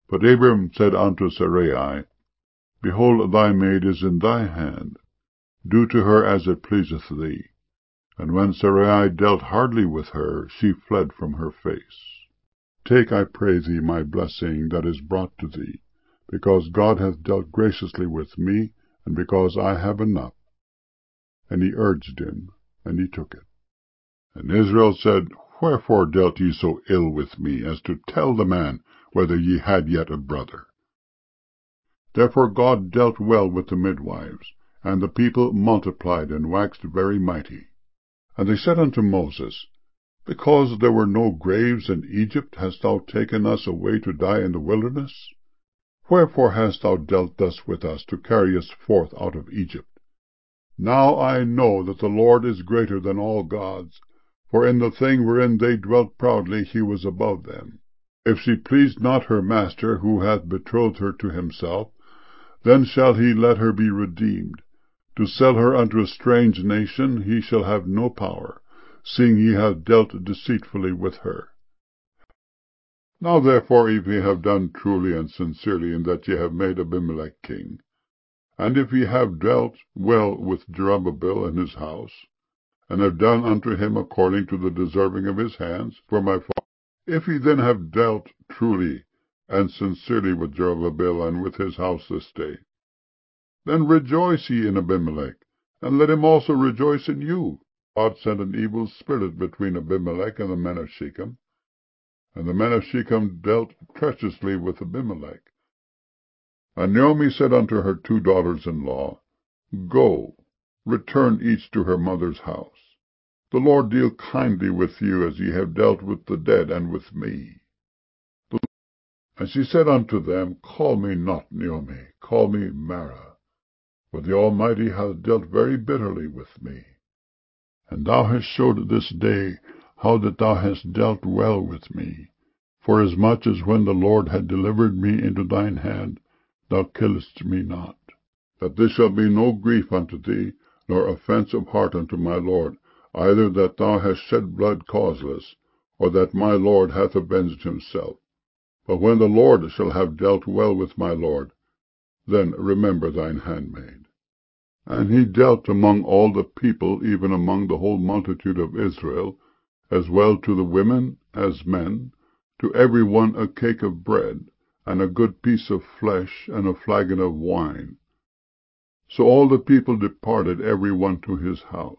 But Abram said unto Sarai, Behold, thy maid is in thy hand. Do to her as it pleaseth thee. And when Sarai dealt hardly with her, she fled from her face. Take, I pray thee, my blessing that is brought to thee, because God hath dealt graciously with me, and because I have enough. And he urged him, and he took it. And Israel said, Wherefore dealt ye so ill with me, as to tell the man whether ye had yet a brother? Therefore God dealt well with the midwives, and the people multiplied and waxed very mighty. And they said unto Moses, Because there were no graves in Egypt, hast thou taken us away to die in the wilderness? Wherefore hast thou dealt thus with us, to carry us forth out of Egypt? Now I know that the Lord is greater than all gods, for in the thing wherein they dwelt proudly he was above them. If she pleased not her master, who hath betrothed her to himself, then shall he let her be redeemed. To sell her unto a strange nation he shall have no power, seeing he hath dealt deceitfully with her. Now therefore, if ye have done truly and sincerely, in that ye have made Abimelech king, and if ye have dealt well with Jerubbaal and his house, and have done unto him according to the deserving of his hands, for my father, if ye then have dealt truly and sincerely with Jerubbaal and with his house this day, then rejoice ye in Abimelech, and let him also rejoice in you. God sent an evil spirit between Abimelech and the men of Shechem, and the men of Shechem dealt treacherously with Abimelech. And Naomi said unto her 2 daughters-in-law, Go, return each to her mother's house. The Lord deal kindly with you, as ye have dealt with the dead and with me. And she said unto them, Call me not Naomi, call me Mara, for the Almighty hath dealt very bitterly with me. And thou hast showed this day how that thou hast dealt well with me, forasmuch as when the Lord had delivered me into thine hand, thou killedst me not. That this shall be no grief unto thee, nor offence of heart unto my Lord, either that thou hast shed blood causeless, or that my Lord hath avenged himself. But when the Lord shall have dealt well with my Lord, then remember thine handmaid. And he dealt among all the people, even among the whole multitude of Israel, as well to the women as men, to every one a cake of bread, and a good piece of flesh, and a flagon of wine. So all the people departed every one to his house.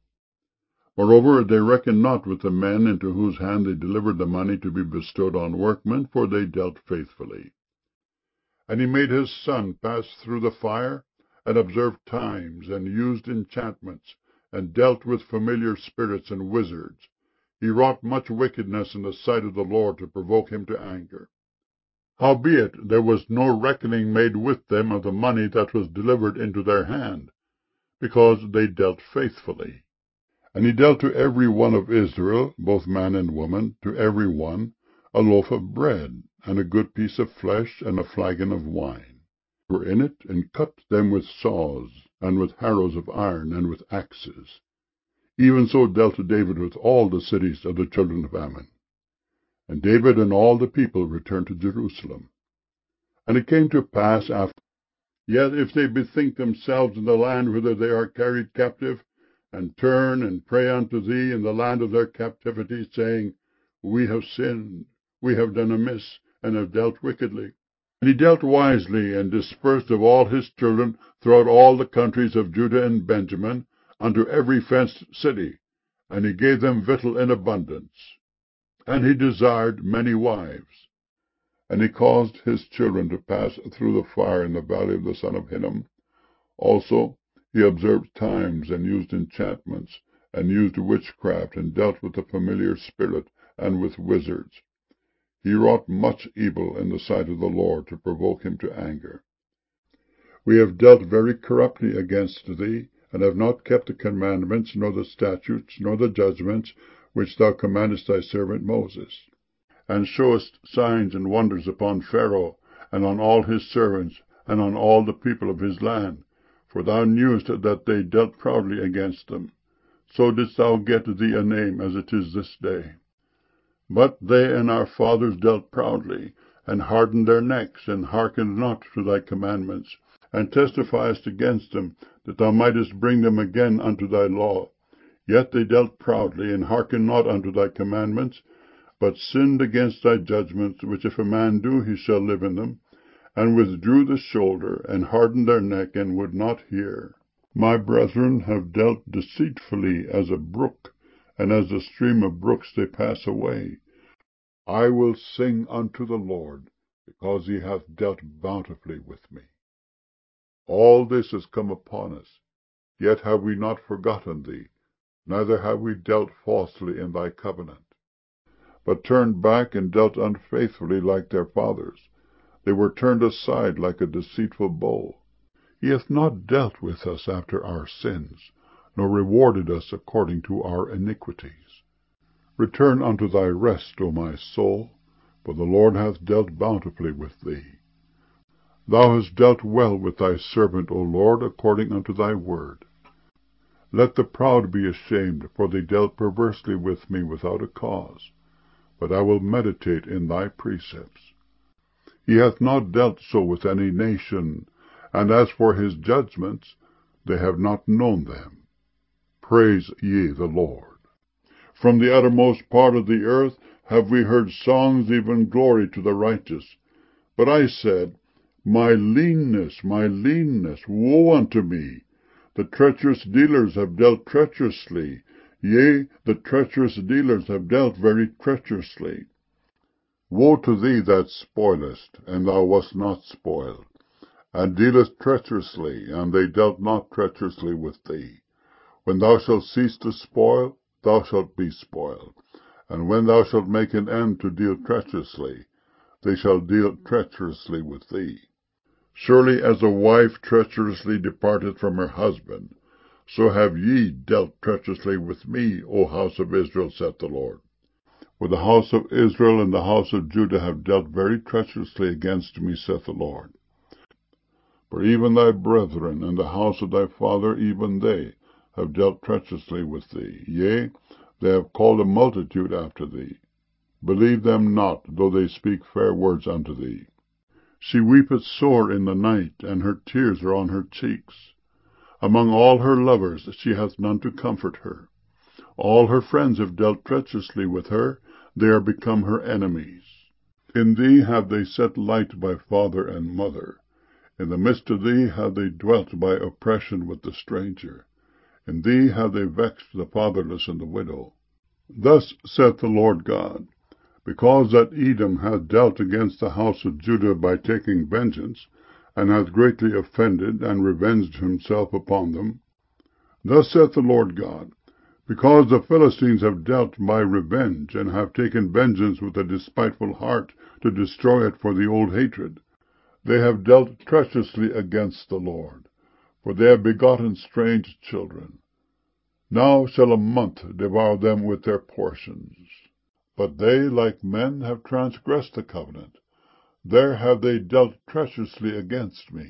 Moreover, they reckoned not with the men into whose hand they delivered the money to be bestowed on workmen, for they dealt faithfully. And he made his son pass through the fire, and observed times, and used enchantments, and dealt with familiar spirits and wizards. He wrought much wickedness in the sight of the Lord to provoke him to anger. Howbeit there was no reckoning made with them of the money that was delivered into their hand, because they dealt faithfully. And he dealt to every one of Israel, both man and woman, to every one, a loaf of bread, and a good piece of flesh, and a flagon of wine were in it, and cut them with saws, and with harrows of iron, and with axes. Even so dealt David with all the cities of the children of Ammon. And David and all the people returned to Jerusalem. And it came to pass after, yet if they bethink themselves in the land whither they are carried captive, and turn and pray unto thee in the land of their captivity, saying, We have sinned, we have done amiss, and have dealt wickedly. And he dealt wisely, and dispersed of all his children throughout all the countries of Judah and Benjamin, unto every fenced city, and he gave them victual in abundance. And he desired many wives. And he caused his children to pass through the fire in the valley of the son of Hinnom. Also he observed times, and used enchantments, and used witchcraft, and dealt with the familiar spirit, and with wizards. He wrought much evil in the sight of the Lord, to provoke him to anger. We have dealt very corruptly against thee, and have not kept the commandments, nor the statutes, nor the judgments, which thou commandest thy servant Moses, and showest signs and wonders upon Pharaoh, and on all his servants, and on all the people of his land. For thou knewest that they dealt proudly against them. So didst thou get thee a name, as it is this day. But they and our fathers dealt proudly, and hardened their necks, and hearkened not to thy commandments, and testifiedst against them, that thou mightest bring them again unto thy law. Yet they dealt proudly, and hearkened not unto thy commandments, but sinned against thy judgments, which if a man do, he shall live in them, and withdrew the shoulder, and hardened their neck, and would not hear. My brethren have dealt deceitfully as a brook, and as the stream of brooks they pass away. I will sing unto the Lord, because he hath dealt bountifully with me. All this is come upon us, yet have we not forgotten thee, neither have we dealt falsely in thy covenant, but turned back and dealt unfaithfully like their fathers. They were turned aside like a deceitful bow. He hath not dealt with us after our sins, nor rewarded us according to our iniquities. Return unto thy rest, O my soul, for the Lord hath dealt bountifully with thee. Thou hast dealt well with thy servant, O Lord, according unto thy word. Let the proud be ashamed, for they dealt perversely with me without a cause. But I will meditate in thy precepts. He hath not dealt so with any nation, and as for his judgments, they have not known them. Praise ye the Lord. From the uttermost part of the earth have we heard songs, even glory to the righteous. But I said, my leanness, woe unto me! The treacherous dealers have dealt treacherously. Yea, the treacherous dealers have dealt very treacherously. Woe to thee that spoilest, and thou wast not spoiled, and dealest treacherously, and they dealt not treacherously with thee. When thou shalt cease to spoil, thou shalt be spoiled. And when thou shalt make an end to deal treacherously, they shall deal treacherously with thee. Surely as a wife treacherously departed from her husband, so have ye dealt treacherously with me, O house of Israel, saith the Lord. For the house of Israel and the house of Judah have dealt very treacherously against me, saith the Lord. For even thy brethren and the house of thy father, even they, have dealt treacherously with thee. Yea, they have called a multitude after thee. Believe them not, though they speak fair words unto thee. She weepeth sore in the night, and her tears are on her cheeks. Among all her lovers she hath none to comfort her. All her friends have dealt treacherously with her, they are become her enemies. In thee have they set light by father and mother. In the midst of thee have they dwelt by oppression with the stranger. In thee have they vexed the fatherless and the widow. Thus saith the Lord God, because that Edom hath dealt against the house of Judah by taking vengeance, and hath greatly offended and revenged himself upon them. Thus saith the Lord God, because the Philistines have dealt by revenge, and have taken vengeance with a despiteful heart to destroy it for the old hatred. They have dealt treacherously against the Lord, for they have begotten strange children. Now shall a month devour them with their portions. But they, like men, have transgressed the covenant. There have they dealt treacherously against me.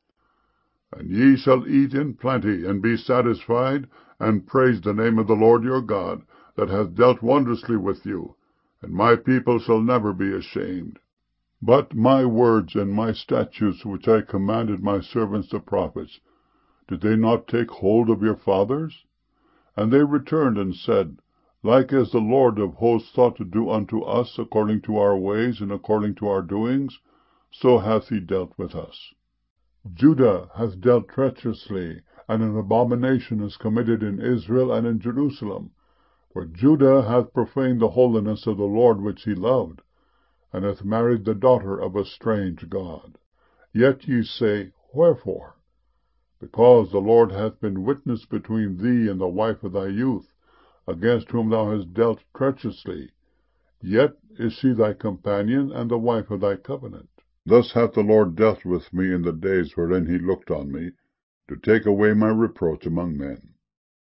And ye shall eat in plenty, and be satisfied, and praise the name of the Lord your God, that hath dealt wondrously with you, and my people shall never be ashamed. But my words and my statutes, which I commanded my servants the prophets, did they not take hold of your fathers? And they returned and said, like as the Lord of hosts thought to do unto us according to our ways and according to our doings, so hath he dealt with us. Judah hath dealt treacherously, and an abomination is committed in Israel and in Jerusalem. For Judah hath profaned the holiness of the Lord which he loved, and hath married the daughter of a strange god. Yet ye say, wherefore? Because the Lord hath been witness between thee and the wife of thy youth, against whom thou hast dealt treacherously. Yet is she thy companion, and the wife of thy covenant. Thus hath the Lord dealt with me in the days wherein he looked on me, to take away my reproach among men.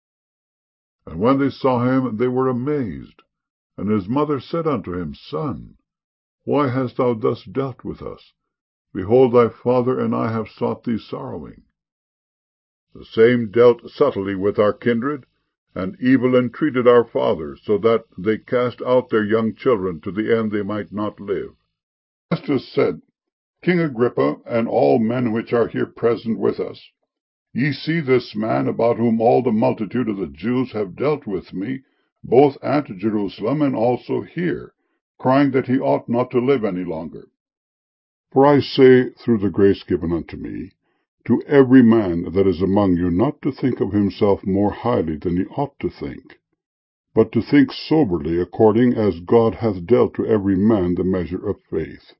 And when they saw him, they were amazed. And his mother said unto him, Son, why hast thou thus dealt with us? Behold, thy father and I have sought thee sorrowing. The same dealt subtly with our kindred, and evil entreated our fathers, so that they cast out their young children, to the end they might not live. Festus said, King Agrippa, and all men which are here present with us, ye see this man, about whom all the multitude of the Jews have dealt with me, both at Jerusalem and also here, crying that he ought not to live any longer. For I say, through the grace given unto me, to every man that is among you not to think of himself more highly than he ought to think, but to think soberly, according as God hath dealt to every man the measure of faith.